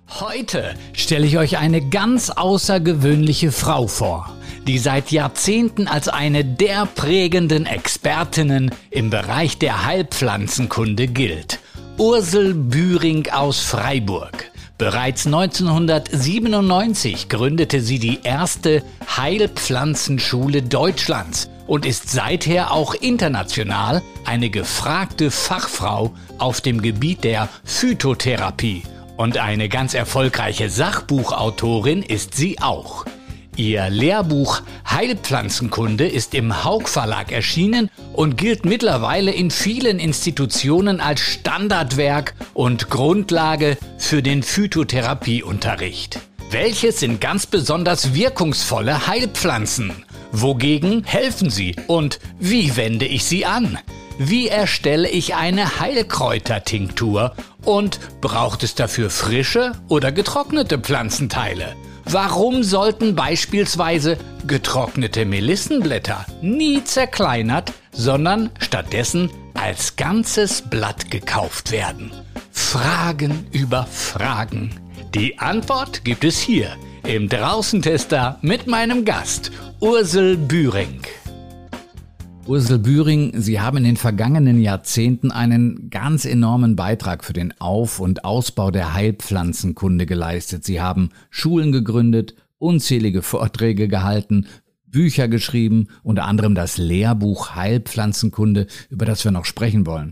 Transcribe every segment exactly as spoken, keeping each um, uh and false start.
Heute stelle ich euch eine ganz außergewöhnliche Frau vor, die seit Jahrzehnten als eine der prägenden Expertinnen im Bereich der Heilpflanzenkunde gilt. Ursel Bühring aus Freiburg. Bereits neunzehnhundertsiebenundneunzig gründete sie die erste Heilpflanzenschule Deutschlands und ist seither auch international eine gefragte Fachfrau auf dem Gebiet der Phytotherapie. Und eine ganz erfolgreiche Sachbuchautorin ist sie auch. Ihr Lehrbuch Heilpflanzenkunde ist im Haug Verlag erschienen und gilt mittlerweile in vielen Institutionen als Standardwerk und Grundlage für den Phytotherapieunterricht. Welches sind ganz besonders wirkungsvolle Heilpflanzen? Wogegen helfen sie und wie wende ich sie an? Wie erstelle ich eine Heilkräutertinktur? Und braucht es dafür frische oder getrocknete Pflanzenteile? Warum sollten beispielsweise getrocknete Melissenblätter nie zerkleinert, sondern stattdessen als ganzes Blatt gekauft werden? Fragen über Fragen. Die Antwort gibt es hier im Draußentester mit meinem Gast Ursel Bühring. Ursel Bühring, Sie haben in den vergangenen Jahrzehnten einen ganz enormen Beitrag für den Auf- und Ausbau der Heilpflanzenkunde geleistet. Sie haben Schulen gegründet, unzählige Vorträge gehalten, Bücher geschrieben, unter anderem das Lehrbuch Heilpflanzenkunde, über das wir noch sprechen wollen.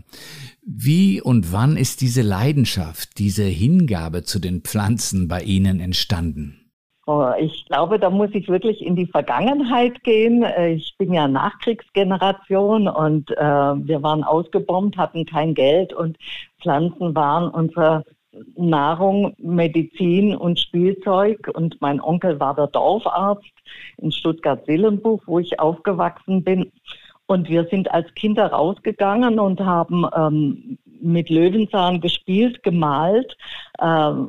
Wie und wann ist diese Leidenschaft, diese Hingabe zu den Pflanzen bei Ihnen entstanden? Oh, ich glaube, da muss ich wirklich in die Vergangenheit gehen. Ich bin ja Nachkriegsgeneration und äh, wir waren ausgebombt, hatten kein Geld und Pflanzen waren unsere Nahrung, Medizin und Spielzeug. Und mein Onkel war der Dorfarzt in Stuttgart-Sillenbuch, wo ich aufgewachsen bin. Und wir sind als Kinder rausgegangen und haben ähm, mit Löwenzahn gespielt, gemalt, äh,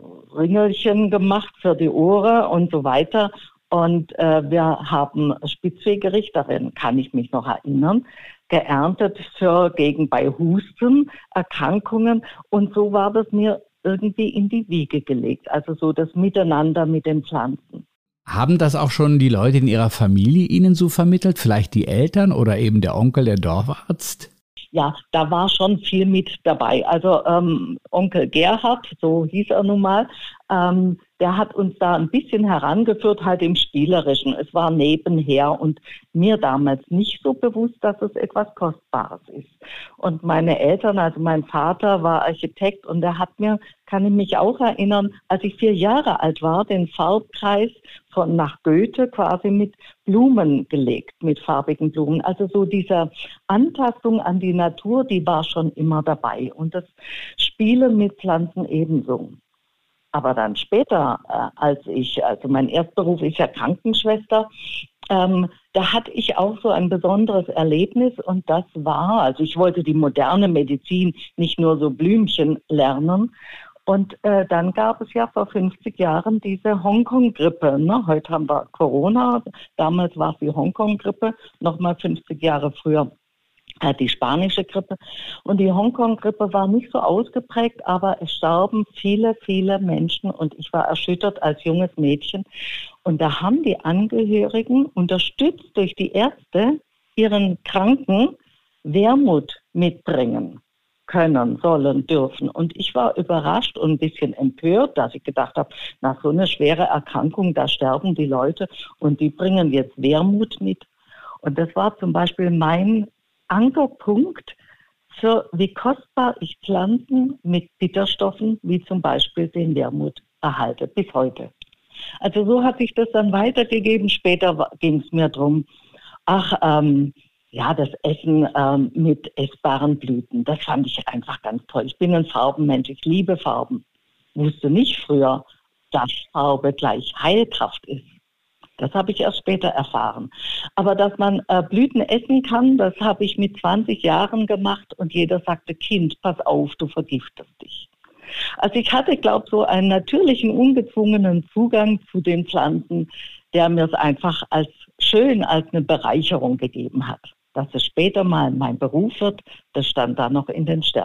Ringelchen gemacht für die Ohren und so weiter. Und äh, wir haben Spitzwegerich, daran kann ich mich noch erinnern, geerntet für gegen bei Husten, Erkrankungen. Und so war das mir irgendwie in die Wiege gelegt. Also so das Miteinander mit den Pflanzen. Haben das auch schon die Leute in Ihrer Familie Ihnen so vermittelt? Vielleicht die Eltern oder eben der Onkel, der Dorfarzt? Ja, da war schon viel mit dabei. Also ähm, Onkel Gerhard, so hieß er nun mal, ähm, der hat uns da ein bisschen herangeführt, halt im Spielerischen. Es war nebenher und mir damals nicht so bewusst, dass es etwas Kostbares ist. Und meine Eltern, also mein Vater war Architekt und der hat mir, kann ich mich auch erinnern, als ich vier Jahre alt war, den Farbkreis von nach Goethe quasi mit Blumen gelegt, mit farbigen Blumen. Also so diese Antastung an die Natur, die war schon immer dabei. Und das Spielen mit Pflanzen ebenso. Aber dann später, äh, als ich, also mein Erstberuf ist ja Krankenschwester, ähm, da hatte ich auch so ein besonderes Erlebnis und das war, also ich wollte die moderne Medizin, nicht nur so Blümchen lernen. Und äh, dann gab es ja vor fünfzig Jahren diese Hongkong-Grippe. Ne? Heute haben wir Corona, damals war es die Hongkong-Grippe, nochmal fünfzig Jahre früher. Die spanische Grippe. Und die Hongkong-Grippe war nicht so ausgeprägt, aber es starben viele, viele Menschen und ich war erschüttert als junges Mädchen. Und da haben die Angehörigen, unterstützt durch die Ärzte, ihren Kranken Wermut mitbringen können, sollen, dürfen. Und ich war überrascht und ein bisschen empört, dass ich gedacht habe, nach so einer schweren Erkrankung, da sterben die Leute und die bringen jetzt Wermut mit. Und das war zum Beispiel mein Ankerpunkt für wie kostbar ich Pflanzen mit Bitterstoffen, wie zum Beispiel den Wermut, erhalte, bis heute. Also so hat sich das dann weitergegeben. Später ging es mir darum, ach, ähm, ja, das Essen ähm, mit essbaren Blüten, das fand ich einfach ganz toll. Ich bin ein Farbenmensch, ich liebe Farben. Wusste nicht früher, dass Farbe gleich Heilkraft ist. Das habe ich erst später erfahren. Aber dass man äh, Blüten essen kann, das habe ich mit zwanzig Jahren gemacht und jeder sagte, Kind, pass auf, du vergiftest dich. Also ich hatte, glaube ich, so einen natürlichen, ungezwungenen Zugang zu den Pflanzen, der mir es einfach als schön, als eine Bereicherung gegeben hat. Dass es später mal mein Beruf wird, das stand da noch in den Sternen.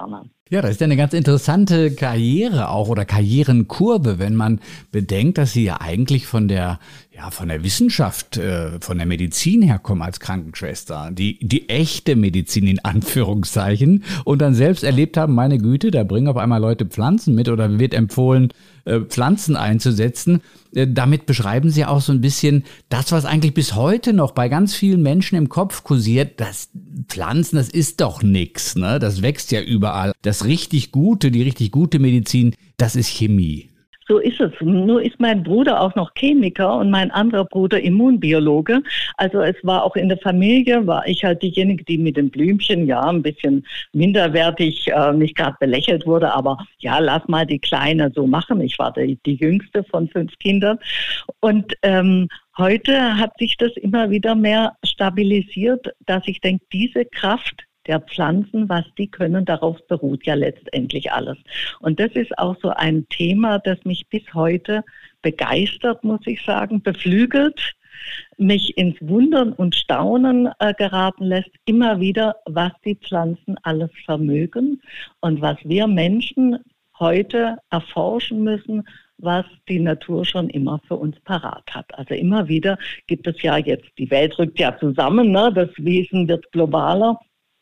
Ja, das ist ja eine ganz interessante Karriere auch oder Karrierenkurve, wenn man bedenkt, dass Sie ja eigentlich von der, ja, von der Wissenschaft, äh, von der Medizin herkommen als Krankenschwester. Die, die echte Medizin in Anführungszeichen und dann selbst erlebt haben, meine Güte, da bringen auf einmal Leute Pflanzen mit oder wird empfohlen, äh, Pflanzen einzusetzen. Äh, damit beschreiben Sie auch so ein bisschen das, was eigentlich bis heute noch bei ganz vielen Menschen im Kopf kursiert, dass Pflanzen, das ist doch nix, ne? Das wächst ja überall. Das richtig Gute, die richtig gute Medizin, das ist Chemie. So ist es. Nur ist mein Bruder auch noch Chemiker und mein anderer Bruder Immunbiologe. Also es war auch in der Familie, war ich halt diejenige, die mit den Blümchen, ja, ein bisschen minderwertig, äh, nicht gerade belächelt wurde, aber ja, lass mal die Kleine so machen. Ich war die, die jüngste von fünf Kindern. Und ähm, heute hat sich das immer wieder mehr stabilisiert, dass ich denke, diese Kraft der Pflanzen, was die können, darauf beruht ja letztendlich alles. Und das ist auch so ein Thema, das mich bis heute begeistert, muss ich sagen, beflügelt, mich ins Wundern und Staunen äh, geraten lässt, immer wieder, was die Pflanzen alles vermögen und was wir Menschen heute erforschen müssen, was die Natur schon immer für uns parat hat. Also immer wieder gibt es ja jetzt, die Welt rückt ja zusammen, ne? Das Wesen wird globaler.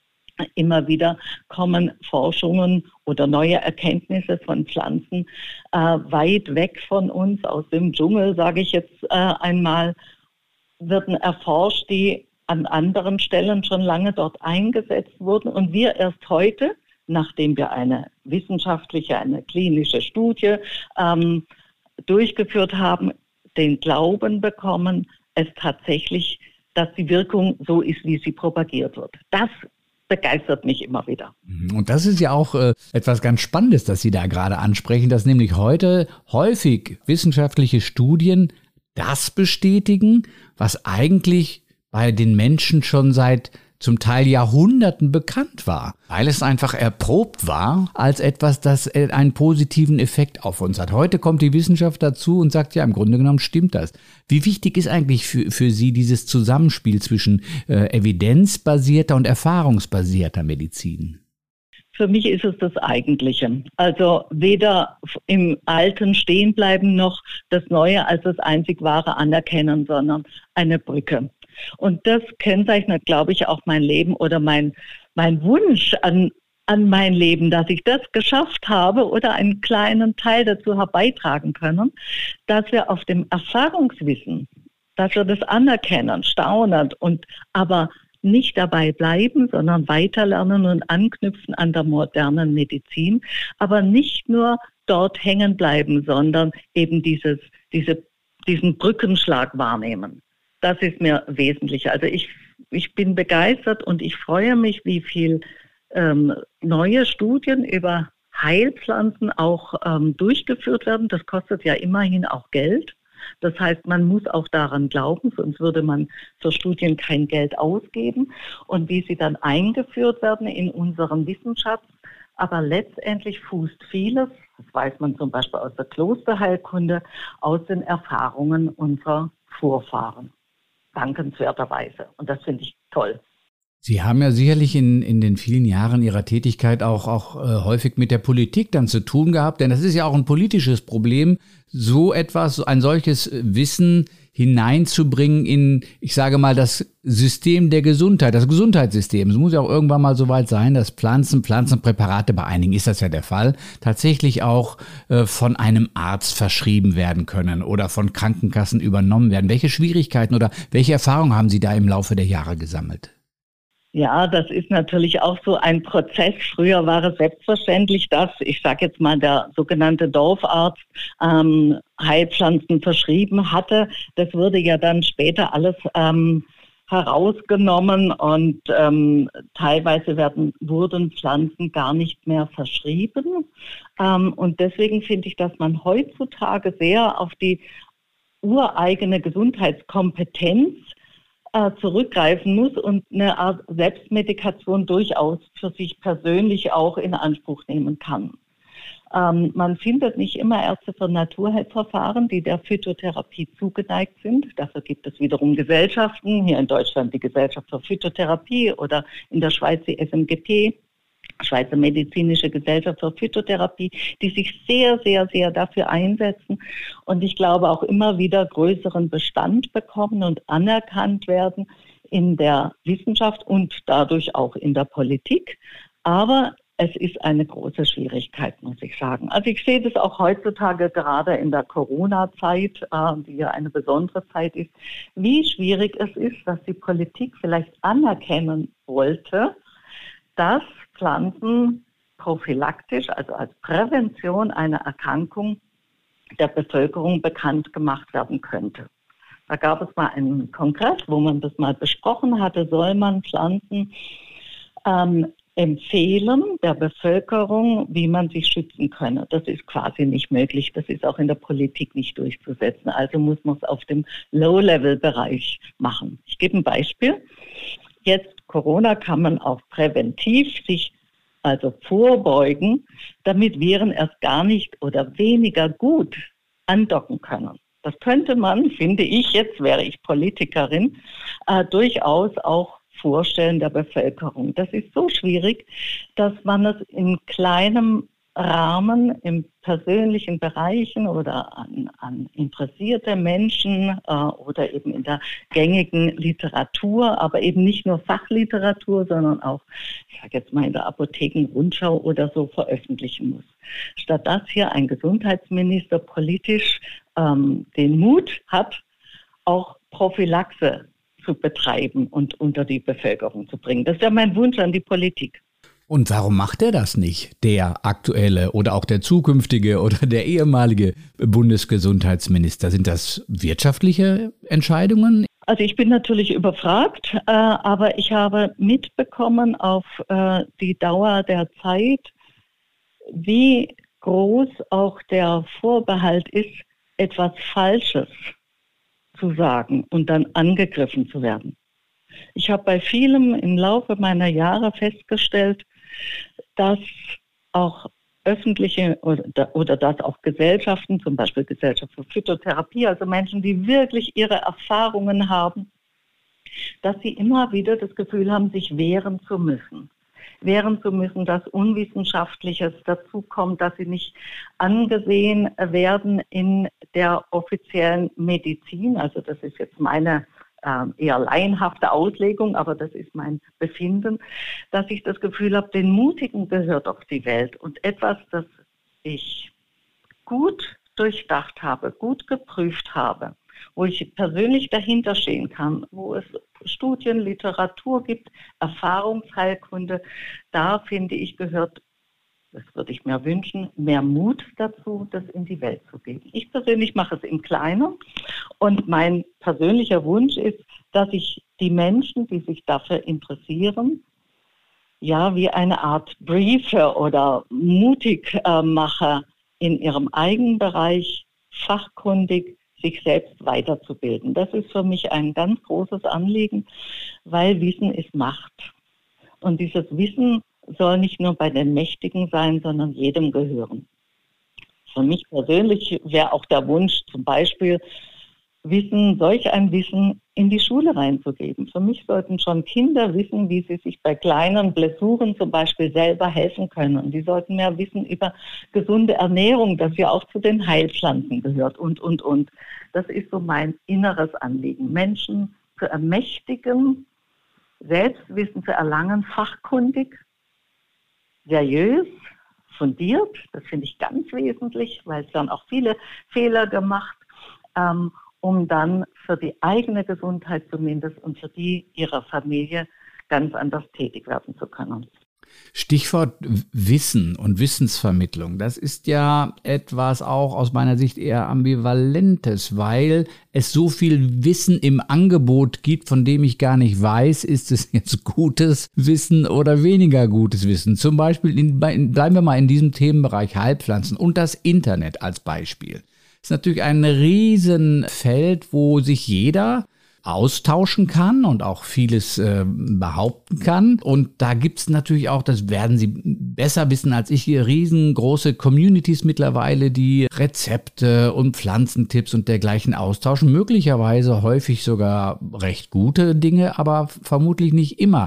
Immer wieder kommen Forschungen oder neue Erkenntnisse von Pflanzen äh, weit weg von uns, aus dem Dschungel, sage ich jetzt äh, einmal, werden erforscht, die an anderen Stellen schon lange dort eingesetzt wurden. Und wir erst heute, nachdem wir eine wissenschaftliche, eine klinische Studie ähm, durchgeführt haben, den Glauben bekommen, es tatsächlich, dass die Wirkung so ist, wie sie propagiert wird. Das begeistert mich immer wieder. Und das ist ja auch äh, etwas ganz Spannendes, das Sie da gerade ansprechen, dass nämlich heute häufig wissenschaftliche Studien das bestätigen, was eigentlich bei den Menschen schon seit zum Teil Jahrhunderten bekannt war, weil es einfach erprobt war als etwas, das einen positiven Effekt auf uns hat. Heute kommt die Wissenschaft dazu und sagt, ja, im Grunde genommen stimmt das. Wie wichtig ist eigentlich für, für Sie dieses Zusammenspiel zwischen äh, evidenzbasierter und erfahrungsbasierter Medizin? Für mich ist es das Eigentliche. Also weder im Alten stehen bleiben noch das Neue als das einzig Wahre anerkennen, sondern eine Brücke. Und das kennzeichnet, glaube ich, auch mein Leben oder mein, mein Wunsch an, an mein Leben, dass ich das geschafft habe oder einen kleinen Teil dazu herbeitragen können, dass wir auf dem Erfahrungswissen, dass wir das anerkennen, staunen und aber nicht dabei bleiben, sondern weiterlernen und anknüpfen an der modernen Medizin, aber nicht nur dort hängen bleiben, sondern eben dieses, diese, diesen Brückenschlag wahrnehmen. Das ist mir wesentlich. Also ich, ich bin begeistert und ich freue mich, wie viel ähm, neue Studien über Heilpflanzen auch ähm, durchgeführt werden. Das kostet ja immerhin auch Geld. Das heißt, man muss auch daran glauben, sonst würde man für Studien kein Geld ausgeben. Und wie sie dann eingeführt werden in unseren Wissenschaft. Aber letztendlich fußt vieles, das weiß man zum Beispiel aus der Klosterheilkunde, aus den Erfahrungen unserer Vorfahren. Dankenswerterweise. Und das finde ich toll. Sie haben ja sicherlich in, in den vielen Jahren Ihrer Tätigkeit auch, auch äh, häufig mit der Politik dann zu tun gehabt, denn das ist ja auch ein politisches Problem, so etwas, ein solches Wissen hineinzubringen in, ich sage mal, das System der Gesundheit, das Gesundheitssystem. Es muss ja auch irgendwann mal so weit sein, dass Pflanzen, Pflanzenpräparate, bei einigen ist das ja der Fall, tatsächlich auch äh, von einem Arzt verschrieben werden können oder von Krankenkassen übernommen werden. Welche Schwierigkeiten oder welche Erfahrungen haben Sie da im Laufe der Jahre gesammelt? Ja, das ist natürlich auch so ein Prozess. Früher war es selbstverständlich, dass, ich sage jetzt mal, der sogenannte Dorfarzt ähm, Heilpflanzen verschrieben hatte. Das wurde ja dann später alles ähm, herausgenommen und ähm, teilweise werden, wurden Pflanzen gar nicht mehr verschrieben. Ähm, und deswegen finde ich, dass man heutzutage sehr auf die ureigene Gesundheitskompetenz zurückgreifen muss und eine Art Selbstmedikation durchaus für sich persönlich auch in Anspruch nehmen kann. Ähm, man findet nicht immer Ärzte für Naturheilverfahren, die der Phytotherapie zugeneigt sind. Dafür gibt es wiederum Gesellschaften, hier in Deutschland die Gesellschaft für Phytotherapie oder in der Schweiz die S M G P. Schweizer Medizinische Gesellschaft für Phytotherapie, die sich sehr, sehr, sehr dafür einsetzen und ich glaube auch immer wieder größeren Bestand bekommen und anerkannt werden in der Wissenschaft und dadurch auch in der Politik. Aber es ist eine große Schwierigkeit, muss ich sagen. Also ich sehe das auch heutzutage gerade in der Corona-Zeit, äh, die ja eine besondere Zeit ist, wie schwierig es ist, dass die Politik vielleicht anerkennen wollte, dass Pflanzen prophylaktisch, also als Prävention einer Erkrankung der Bevölkerung bekannt gemacht werden könnte. Da gab es mal einen Kongress, wo man das mal besprochen hatte, soll man Pflanzen ähm, empfehlen der Bevölkerung, wie man sich schützen könne. Das ist quasi nicht möglich. Das ist auch in der Politik nicht durchzusetzen. Also muss man es auf dem Low-Level-Bereich machen. Ich gebe ein Beispiel. Jetzt Corona kann man auch präventiv sich also vorbeugen, damit Viren erst gar nicht oder weniger gut andocken können. Das könnte man, finde ich, jetzt wäre ich Politikerin, äh, durchaus auch vorstellen der Bevölkerung. Das ist so schwierig, dass man es in kleinem Rahmen, in persönlichen Bereichen oder an, an interessierte Menschen äh, oder eben in der gängigen Literatur, aber eben nicht nur Fachliteratur, sondern auch, ich sage jetzt mal in der Apothekenrundschau oder so veröffentlichen muss. Statt dass hier ein Gesundheitsminister politisch ähm, den Mut hat, auch Prophylaxe zu betreiben und unter die Bevölkerung zu bringen. Das ist ja mein Wunsch an die Politik. Und warum macht er das nicht, der aktuelle oder auch der zukünftige oder der ehemalige Bundesgesundheitsminister? Sind das wirtschaftliche Entscheidungen? Also ich bin natürlich überfragt, äh, aber ich habe mitbekommen auf äh, die Dauer der Zeit, wie groß auch der Vorbehalt ist, etwas Falsches zu sagen und dann angegriffen zu werden. Ich habe bei vielem im Laufe meiner Jahre festgestellt, dass auch öffentliche oder, oder dass auch Gesellschaften, zum Beispiel Gesellschaft für Phytotherapie, also Menschen, die wirklich ihre Erfahrungen haben, dass sie immer wieder das Gefühl haben, sich wehren zu müssen. Wehren zu müssen, dass Unwissenschaftliches dazukommt, dass sie nicht angesehen werden in der offiziellen Medizin. Also das ist jetzt meine äh, eher laienhafte Auslegung, aber das ist mein Befinden, dass ich das Gefühl habe, den Mutigen gehört auf die Welt. Und etwas, das ich gut durchdacht habe, gut geprüft habe, wo ich persönlich dahinter stehen kann, wo es Studien, Literatur gibt, Erfahrungsheilkunde, da finde ich, gehört, das würde ich mir wünschen, mehr Mut dazu, das in die Welt zu geben. Ich persönlich mache es im Kleinen und mein persönlicher Wunsch ist, dass ich die Menschen, die sich dafür interessieren, ja, wie eine Art Briefer oder Mutigmacher in ihrem eigenen Bereich fachkundig sich selbst weiterzubilden. Das ist für mich ein ganz großes Anliegen, weil Wissen ist Macht. Und dieses Wissen soll nicht nur bei den Mächtigen sein, sondern jedem gehören. Für mich persönlich wäre auch der Wunsch, zum Beispiel Wissen, solch ein Wissen in die Schule reinzugeben. Für mich sollten schon Kinder wissen, wie sie sich bei kleinen Blessuren zum Beispiel selber helfen können. Und die sollten mehr wissen über gesunde Ernährung, das ja auch zu den Heilpflanzen gehört und, und, und. Das ist so mein inneres Anliegen. Menschen zu ermächtigen, Selbstwissen zu erlangen, fachkundig, seriös, fundiert. Das finde ich ganz wesentlich, weil es dann auch viele Fehler gemacht, ähm, um dann für die eigene Gesundheit zumindest und für die ihrer Familie ganz anders tätig werden zu können. Stichwort Wissen und Wissensvermittlung, das ist ja etwas auch aus meiner Sicht eher Ambivalentes, weil es so viel Wissen im Angebot gibt, von dem ich gar nicht weiß, ist es jetzt gutes Wissen oder weniger gutes Wissen. Zum Beispiel, in, bleiben wir mal in diesem Themenbereich Heilpflanzen und das Internet als Beispiel. Das ist natürlich ein Riesenfeld, wo sich jeder austauschen kann und auch vieles äh, behaupten kann. Und da gibt's natürlich auch, das werden Sie besser wissen als ich, hier riesengroße Communities mittlerweile, die Rezepte und Pflanzentipps und dergleichen austauschen. Möglicherweise häufig sogar recht gute Dinge, aber vermutlich nicht immer.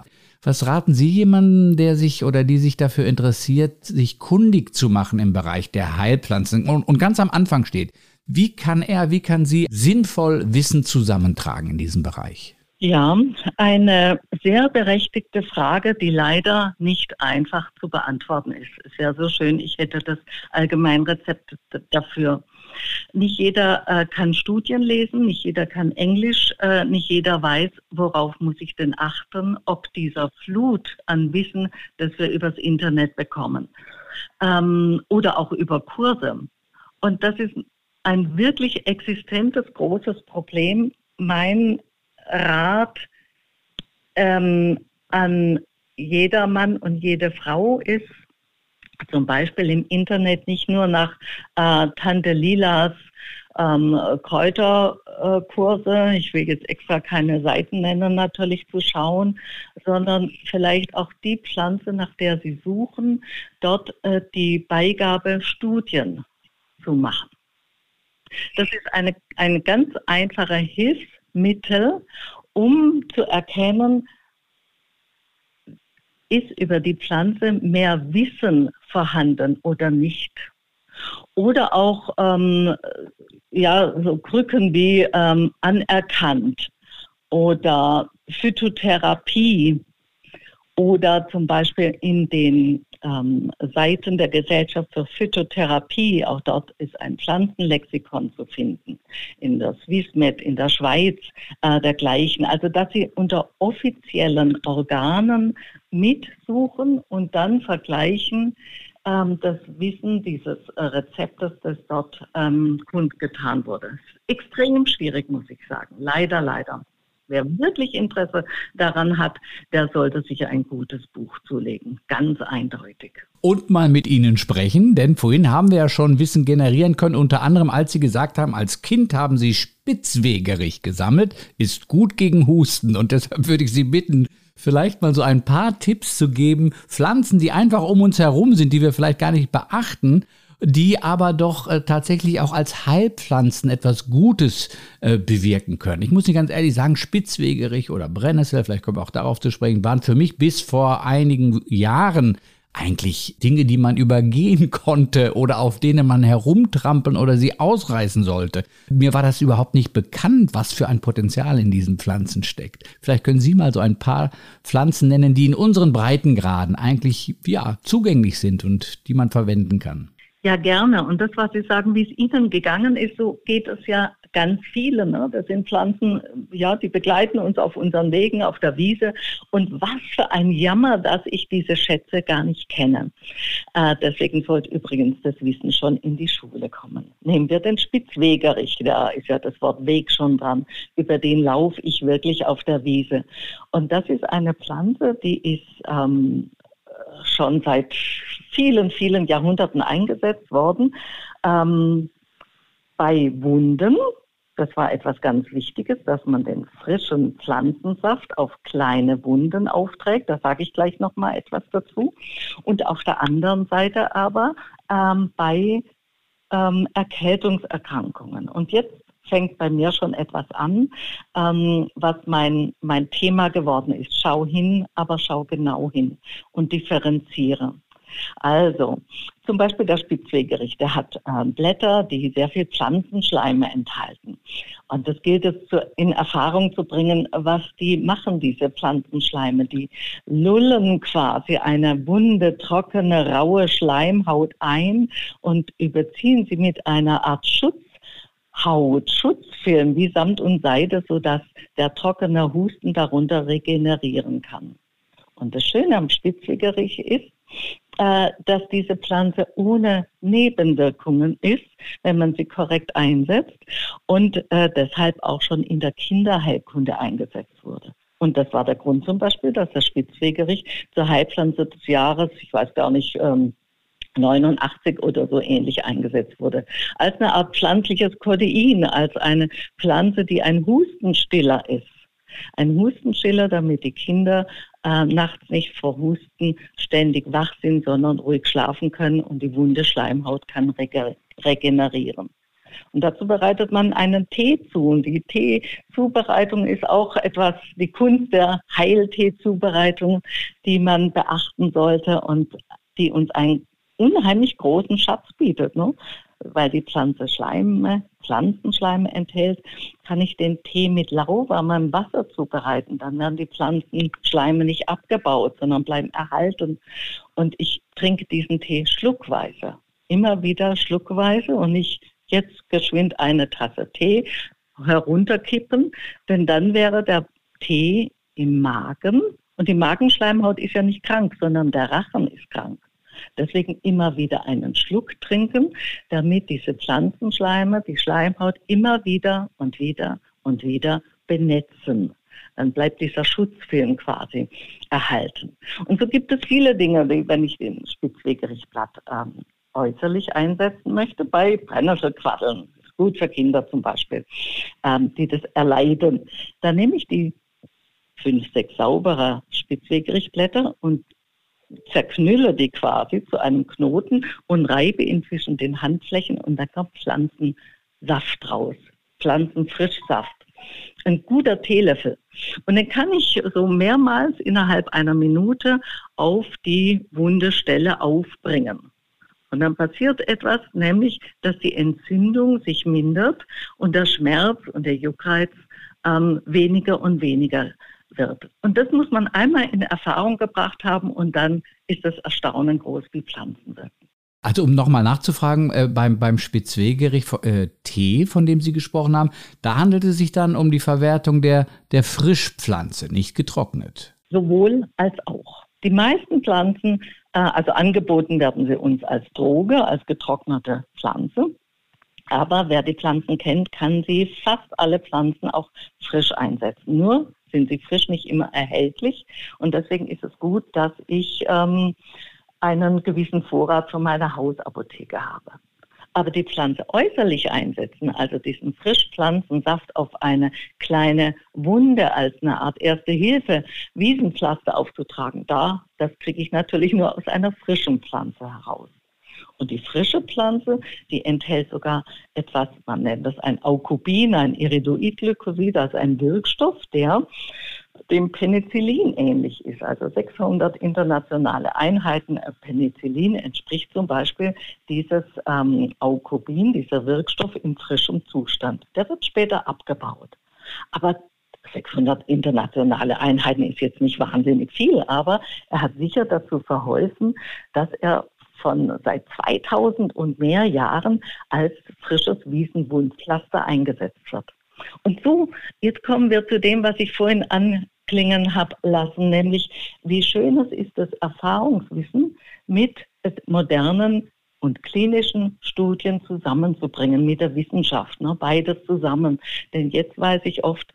Was raten Sie jemandem, der sich oder die sich dafür interessiert, sich kundig zu machen im Bereich der Heilpflanzen und, und ganz am Anfang steht? Wie kann er, wie kann sie sinnvoll Wissen zusammentragen in diesem Bereich? Ja, eine sehr berechtigte Frage, die leider nicht einfach zu beantworten ist. Es wäre so schön, ich hätte das Allgemeinrezept dafür. Nicht jeder äh, kann Studien lesen, nicht jeder kann Englisch, äh, nicht jeder weiß, worauf muss ich denn achten, ob dieser Flut an Wissen, das wir übers Internet bekommen, ähm, oder auch über Kurse. Und das ist ein wirklich existentes, großes Problem. Mein Rat ähm, an jedermann und jede Frau ist, zum Beispiel im Internet nicht nur nach äh, Tante Lilas ähm, Kräuterkurse, ich will jetzt extra keine Seiten nennen, natürlich zu schauen, sondern vielleicht auch die Pflanze, nach der Sie suchen, dort äh, die Beigabe Studien zu machen. Das ist eine, ein ganz einfacher Hilfsmittel, um zu erkennen, ist über die Pflanze mehr Wissen vorhanden oder nicht. Oder auch ähm, ja, so Krücken wie ähm, anerkannt oder Phytotherapie oder zum Beispiel in den ähm, Seiten der Gesellschaft für Phytotherapie, auch dort ist ein Pflanzenlexikon zu finden, in der Swissmed, in der Schweiz äh, dergleichen. Also dass Sie unter offiziellen Organen mitsuchen und dann vergleichen ähm, das Wissen dieses äh, Rezeptes, das dort ähm, kundgetan wurde. Extrem schwierig, muss ich sagen. Leider, leider. Wer wirklich Interesse daran hat, der sollte sich ein gutes Buch zulegen. Ganz eindeutig. Und mal mit Ihnen sprechen, denn vorhin haben wir ja schon Wissen generieren können, unter anderem als Sie gesagt haben, als Kind haben Sie Spitzwegerich gesammelt, ist gut gegen Husten und deshalb würde ich Sie bitten, vielleicht mal so ein paar Tipps zu geben, Pflanzen, die einfach um uns herum sind, die wir vielleicht gar nicht beachten, die aber doch äh, tatsächlich auch als Heilpflanzen etwas Gutes äh, bewirken können. Ich muss nicht ganz ehrlich sagen, Spitzwegerich oder Brennnessel, vielleicht kommen wir auch darauf zu sprechen, waren für mich bis vor einigen Jahren eigentlich Dinge, die man übergehen konnte oder auf denen man herumtrampeln oder sie ausreißen sollte. Mir war das überhaupt nicht bekannt, was für ein Potenzial in diesen Pflanzen steckt. Vielleicht können Sie mal so ein paar Pflanzen nennen, die in unseren Breitengraden eigentlich ja, zugänglich sind und die man verwenden kann. Ja, gerne. Und das, was Sie sagen, wie es Ihnen gegangen ist, so geht es ja ganz viele. Ne? Das sind Pflanzen, ja, die begleiten uns auf unseren Wegen, auf der Wiese. Und was für ein Jammer, dass ich diese Schätze gar nicht kenne. Äh, deswegen sollte übrigens das Wissen schon in die Schule kommen. Nehmen wir den Spitzwegerich, da ist ja das Wort Weg schon dran. Über den laufe ich wirklich auf der Wiese. Und das ist eine Pflanze, die ist ähm, schon seit vielen, vielen Jahrhunderten eingesetzt worden. Ähm, bei Wunden, das war etwas ganz Wichtiges, dass man den frischen Pflanzensaft auf kleine Wunden aufträgt. Da sage ich gleich noch mal etwas dazu. Und auf der anderen Seite aber ähm, bei ähm, Erkältungserkrankungen. Und jetzt fängt bei mir schon etwas an, ähm, was mein, mein Thema geworden ist. Schau hin, aber schau genau hin und differenziere. Also, zum Beispiel der Spitzwegerich, der hat äh, Blätter, die sehr viel Pflanzenschleime enthalten. Und das gilt es zu, in Erfahrung zu bringen, was die machen, diese Pflanzenschleime. Die lullen quasi eine wunde, trockene, raue Schleimhaut ein und überziehen sie mit einer Art Schutz. Haut, Schutzfilm wie Samt und Seide, sodass der trockene Husten darunter regenerieren kann. Und das Schöne am Spitzwegerich ist, äh, dass diese Pflanze ohne Nebenwirkungen ist, wenn man sie korrekt einsetzt und äh, deshalb auch schon in der Kinderheilkunde eingesetzt wurde. Und das war der Grund zum Beispiel, dass der Spitzwegerich zur Heilpflanze des Jahres, ich weiß gar nicht, ähm, neunundachtzig oder so ähnlich eingesetzt wurde. Als eine Art pflanzliches Kodein, als eine Pflanze, die ein Hustenstiller ist. Ein Hustenstiller, damit die Kinder äh, nachts nicht vor Husten ständig wach sind, sondern ruhig schlafen können und die wunde Schleimhaut kann rege- regenerieren. Und dazu bereitet man einen Tee zu. Und die Teezubereitung ist auch etwas, die Kunst der Heilteezubereitung, die man beachten sollte und die uns einen unheimlich großen Schatz bietet, ne? Weil die Pflanze Schleime, Pflanzenschleime enthält, kann ich den Tee mit lauwarmem Wasser zubereiten. Dann werden die Pflanzenschleime nicht abgebaut, sondern bleiben erhalten. Und ich trinke diesen Tee schluckweise. Immer wieder schluckweise und nicht jetzt geschwind eine Tasse Tee herunterkippen, denn dann wäre der Tee im Magen. Und die Magenschleimhaut ist ja nicht krank, sondern der Rachen ist krank. Deswegen immer wieder einen Schluck trinken, damit diese Pflanzenschleime, die Schleimhaut immer wieder und wieder und wieder benetzen. Dann bleibt dieser Schutzfilm quasi erhalten. Und so gibt es viele Dinge, die, wenn ich den Spitzwegerichtblatt ähm, äußerlich einsetzen möchte, bei Brennnesselquaddeln, ist gut für Kinder zum Beispiel, ähm, die das erleiden. Dann nehme ich die fünf, sechs saubere Spitzwegerichtblätter und zerknülle die quasi zu einem Knoten und reibe ihn zwischen den Handflächen und da kommt Pflanzensaft raus, Pflanzenfrischsaft. Ein guter Teelöffel. Und den kann ich so mehrmals innerhalb einer Minute auf die wunde Stelle aufbringen. Und dann passiert etwas, nämlich, dass die Entzündung sich mindert und der Schmerz und der Juckreiz ähm, weniger und weniger wird. Und das muss man einmal in Erfahrung gebracht haben und dann ist das Erstaunen groß, wie Pflanzen wirken. Also um nochmal nachzufragen, äh, beim, beim Spitzwegerich äh, Tee, von dem Sie gesprochen haben, da handelt es sich dann um die Verwertung der, der Frischpflanze, nicht getrocknet. Sowohl als auch. Die meisten Pflanzen, äh, also angeboten werden sie uns als Droge, als getrocknete Pflanze. Aber wer die Pflanzen kennt, kann sie fast alle Pflanzen auch frisch einsetzen. Nur sind sie frisch nicht immer erhältlich. Und deswegen ist es gut, dass ich ähm, einen gewissen Vorrat von meiner Hausapotheke habe. Aber die Pflanze äußerlich einsetzen, also diesen Frischpflanzensaft auf eine kleine Wunde als eine Art Erste Hilfe, Wiesenpflaster aufzutragen, da, das kriege ich natürlich nur aus einer frischen Pflanze heraus. Und die frische Pflanze, die enthält sogar etwas, man nennt das ein Aucubin, ein Iridoid-Glycosid, also ein Wirkstoff, der dem Penicillin ähnlich ist. Also sechshundert internationale Einheiten Penicillin entspricht zum Beispiel dieses ähm, Aucubin, dieser Wirkstoff in frischem Zustand. Der wird später abgebaut. Aber sechshundert internationale Einheiten ist jetzt nicht wahnsinnig viel, aber er hat sicher dazu verholfen, dass er von seit zweitausend und mehr Jahren als frisches Wiesenwundpflaster eingesetzt wird. Und so, jetzt kommen wir zu dem, was ich vorhin anklingen habe lassen, nämlich wie schön es ist, das Erfahrungswissen mit modernen und klinischen Studien zusammenzubringen, mit der Wissenschaft, ne, beides zusammen. Denn jetzt weiß ich oft,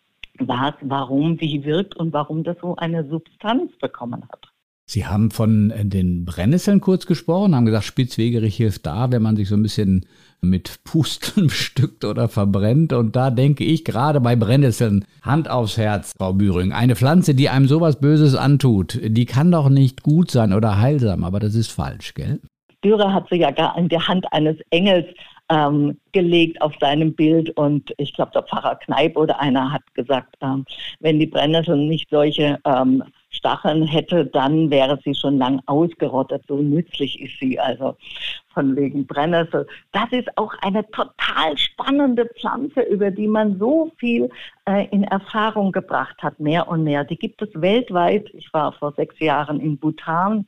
was, warum, wie wirkt und warum das so eine Substanz bekommen hat. Sie haben von den Brennnesseln kurz gesprochen, haben gesagt, Spitzwegerich hilft da, wenn man sich so ein bisschen mit Pusteln bestückt oder verbrennt. Und da denke ich gerade bei Brennnesseln, Hand aufs Herz, Frau Bühring, eine Pflanze, die einem sowas Böses antut, die kann doch nicht gut sein oder heilsam, aber das ist falsch, gell? Dürer hat sie ja gar in der Hand eines Engels ähm, gelegt auf seinem Bild und ich glaube, der Pfarrer Kneip oder einer hat gesagt, ähm, wenn die Brennnessel nicht solche ähm, Stacheln hätte, dann wäre sie schon lang ausgerottet. So nützlich ist sie, also von wegen Brennnessel. Das ist auch eine total spannende Pflanze, über die man so viel äh, in Erfahrung gebracht hat, mehr und mehr. Die gibt es weltweit. Ich war vor sechs Jahren in Bhutan.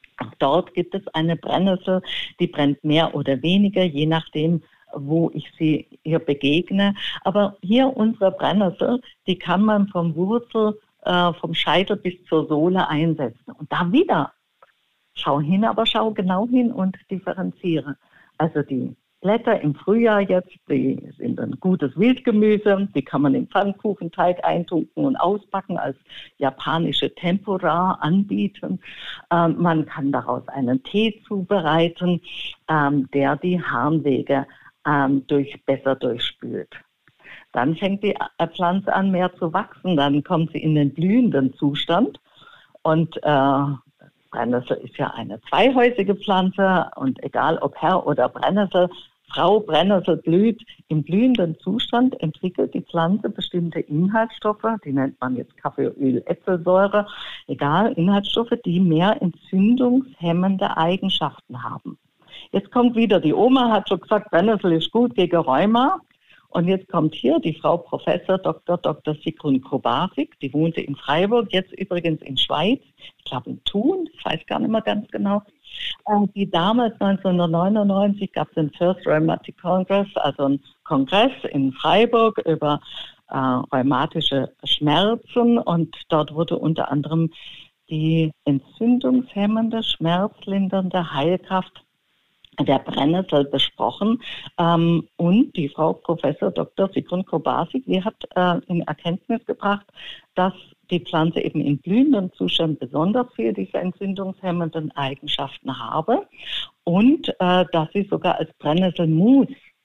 Dort gibt es eine Brennnessel, die brennt mehr oder weniger, je nachdem, wo ich sie ihr begegne. Aber hier unsere Brennnessel, die kann man vom Wurzel vom Scheitel bis zur Sohle einsetzen. Und da wieder, schau hin, aber schau genau hin und differenziere. Also die Blätter im Frühjahr jetzt, die sind ein gutes Wildgemüse, die kann man im Pfannkuchenteig eintunken und ausbacken, als japanische Tempura anbieten. Ähm, man kann daraus einen Tee zubereiten, ähm, der die Harnwege ähm, durch, besser durchspült. Dann fängt die Pflanze an, mehr zu wachsen. Dann kommt sie in den blühenden Zustand. Und äh, Brennnessel ist ja eine zweihäusige Pflanze. Und egal ob Herr oder Brennnessel, Frau Brennnessel blüht im blühenden Zustand, entwickelt die Pflanze bestimmte Inhaltsstoffe, die nennt man jetzt Kaffeeöl, Äpfelsäure, egal, Inhaltsstoffe, die mehr entzündungshemmende Eigenschaften haben. Jetzt kommt wieder, die Oma hat schon gesagt, Brennnessel ist gut gegen Rheuma. Und jetzt kommt hier die Frau Professor Doktor Doktor Sigrun Kobasik, die wohnte in Freiburg, jetzt übrigens in Schweiz, ich glaube in Thun, ich weiß gar nicht mehr ganz genau. Die damals neunzehnhundertneunundneunzig gab es den First Rheumatic Congress, also einen Kongress in Freiburg über äh, rheumatische Schmerzen, und dort wurde unter anderem die entzündungshemmende, schmerzlindernde Heilkraft der Brennnessel besprochen. Ähm, und die Frau Professor Doktor Sigrun Kobasik, die hat äh, in Erkenntnis gebracht, dass die Pflanze eben in blühendem Zustand besonders viel diese entzündungshemmenden Eigenschaften habe und äh, dass sie sogar als Brennnesselmus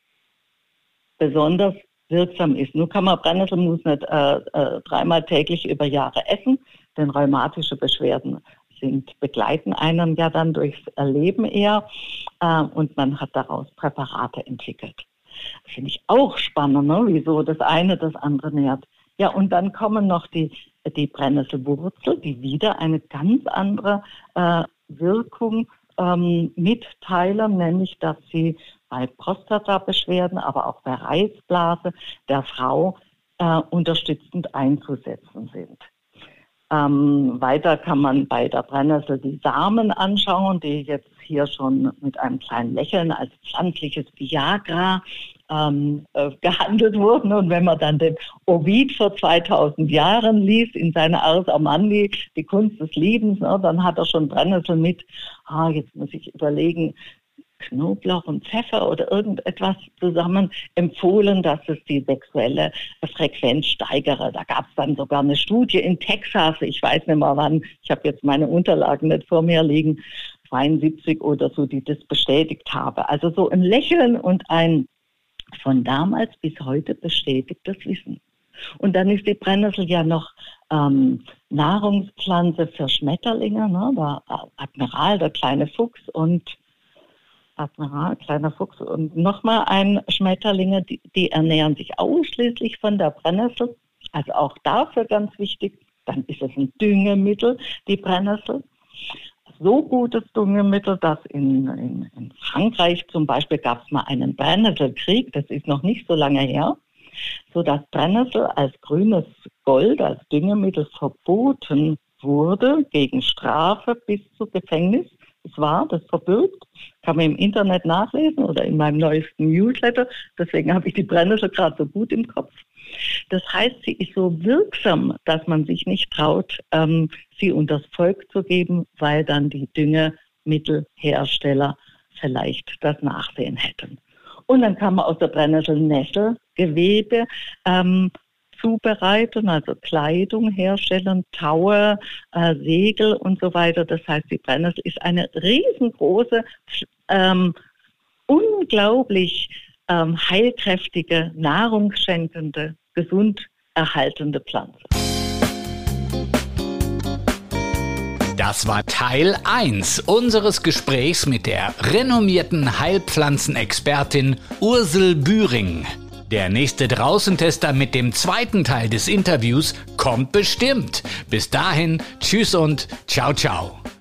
besonders wirksam ist. Nur kann man Brennnesselmus nicht äh, äh, dreimal täglich über Jahre essen, denn rheumatische Beschwerden sind, begleiten einen ja dann durchs Leben eher äh, und man hat daraus Präparate entwickelt. Das finde ich auch spannend, ne? Wieso das eine das andere nährt. Ja, und dann kommen noch die, die Brennnesselwurzel, die wieder eine ganz andere äh, Wirkung ähm, mitteilen, nämlich dass sie bei Prostatabeschwerden, aber auch bei Reizblase der Frau äh, unterstützend einzusetzen sind. Ähm, weiter kann man bei der Brennnessel die Samen anschauen, die jetzt hier schon mit einem kleinen Lächeln als pflanzliches Viagra ähm, äh, gehandelt wurden. Und wenn man dann den Ovid vor zweitausend Jahren liest in seiner Ars Amandi, die Kunst des Liebens, ne, dann hat er schon Brennnessel mit, ah, jetzt muss ich überlegen, Knoblauch und Pfeffer oder irgendetwas zusammen empfohlen, dass es die sexuelle Frequenz steigere. Da gab es dann sogar eine Studie in Texas, ich weiß nicht mehr wann, ich habe jetzt meine Unterlagen nicht vor mir liegen, zweiundsiebzig oder so, die das bestätigt habe. Also so ein Lächeln und ein von damals bis heute bestätigtes Wissen. Und dann ist die Brennnessel ja noch ähm, Nahrungspflanze für Schmetterlinge, ne? Der Admiral, der kleine Fuchs und Admiral, kleiner Fuchs und nochmal ein Schmetterlinge, die, die ernähren sich ausschließlich von der Brennnessel. Also auch dafür ganz wichtig. Dann ist es ein Düngemittel, die Brennnessel. So gutes Düngemittel, dass in, in, in Frankreich zum Beispiel gab es mal einen Brennnesselkrieg, das ist noch nicht so lange her, sodass Brennnessel als grünes Gold, als Düngemittel verboten wurde, gegen Strafe bis zu Gefängnis. Es war das verbürgt, kann man im Internet nachlesen oder in meinem neuesten Newsletter. Deswegen habe ich die Brennnessel gerade so gut im Kopf. Das heißt, sie ist so wirksam, dass man sich nicht traut, ähm, sie unters Volk zu geben, weil dann die Düngemittelhersteller vielleicht das Nachsehen hätten. Und dann kann man aus der Brennnessel Nesselgewebe ähm, zubereiten, also Kleidung herstellen, Taue, äh, Segel und so weiter. Das heißt, die Brennnessel ist eine riesengroße, ähm, unglaublich ähm, heilkräftige, nahrungsschenkende, gesund erhaltende Pflanze. Das war Teil eins unseres Gesprächs mit der renommierten Heilpflanzenexpertin Ursel Bühring. Der nächste Draußentester mit dem zweiten Teil des Interviews kommt bestimmt. Bis dahin, tschüss und ciao, ciao.